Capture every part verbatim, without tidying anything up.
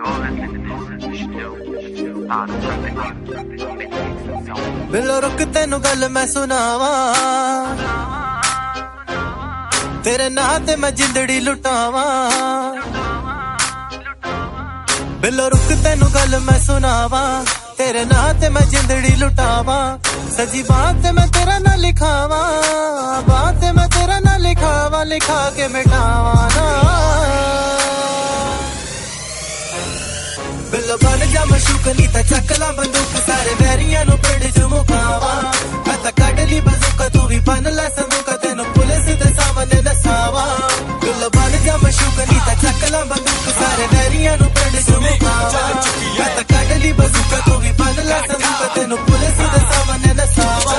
Below रुक तेनू गल मैं सुनावा, तेरे नां ते मैं जिंदड़ी लुटावा। बिलो रुक तेनू गल मैं सुनावा, तेरे नां ते मैं जिंदड़ी लुटावा। सजी बात मैं तेरा ना लिखावा, बात मैं तेरा ना लिखावा, लिखा के मिटावा ना। बिलो बन जा मशूक नी ता चकला बंदूक, सारे वैरियां नु पिंड च मुकावा। मैं ता कड ली बंदूक तू भी बन लै संदूक, तेनू पुलिस दे सामने नसावा। बिलो बन जा मशूक नी ता चकला बंदूक, सारे वैरियां नु पिंड च मुकावा। मैं ता कड ली बंदूक तू भी बन लै संदूक, तेनू पुलिस दे सामने नसावा।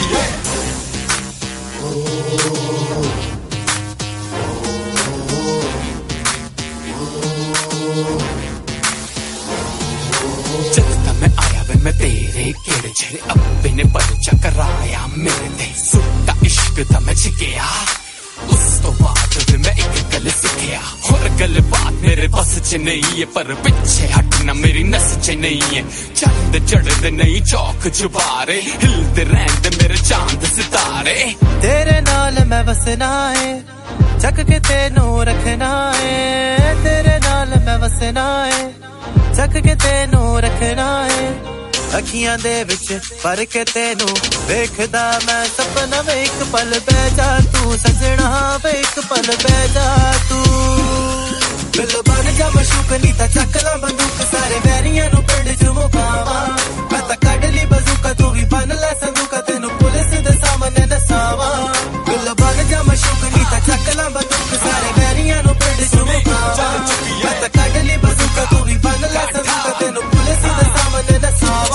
जब मैं आया वे मैं तेरे केड़े छेड़े अब्बे ने पर्चा कराया मेरे ते, सुट्टा इश्क दा मैं छिकिया। उस तो बाद वे मैं एक गल सिखिया, और गल बात मेरे बस च नहीं है, पर पिछे हटना मेरी नस च नहीं है। चंद चढ़दे नहीं चौक चुबारे, हिलते रहंदे मेरे चांद सितारे। तेरे नाल मैं वसना है, चक के तेनू रखना है। तेरे नाल मैं वसना है, चक के तेनू रखना है। अखियां दे विच पर के तेनू वेखदा मैं सपना, वे एक पल बह जा तू सजना, वे एक पल बह जा तू। बिल बन जा मशूक नी ता चकला बंदूक, सारे वैरियां नु पिंड च मुकावा। मैं ता कड ली बंदूक तू भी बन लै संदूक, तेनू पुलिस दे सामने नसावा। बिल बन जा मशूक नी ता चकला बंदूक, सारे वैरियां नु पिंड च मुकावा। मैं ता कड ली बंदूक तू भी बन लै संदूक, तेनू पुलिस दे सामने नसावा।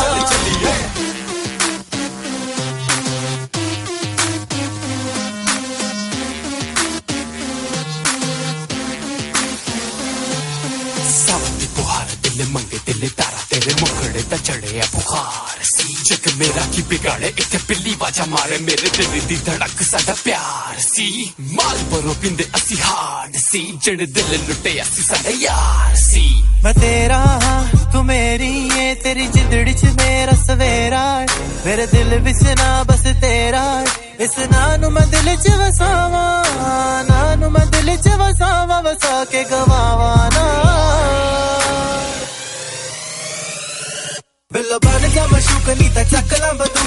सावती बुहार दिल मंगे दिल तारा, तेरे मुखड़े दा चढ़े बुखार सी। जग मेरा की बिगाड़े इत्थे पिल्ली बाजा मारे, मेरे दिल दी धड़क साडा प्यार सी। माल बरो पिंदे असी हाड सी, जड़ दिल लुटे असी साडा यार सी। मैं तेरा हाँ तू मेरी है, तेरी जिंदड़ी च मेरा सवेरा है। मेरे दिल विच ना बस तेरा है, इस नानू मैं दिल च वसावा। नानू मैं दिल च वसावा, वसा के गवावा ना। बिल्लो बन जा मशूक नी ता चकला बंदूक,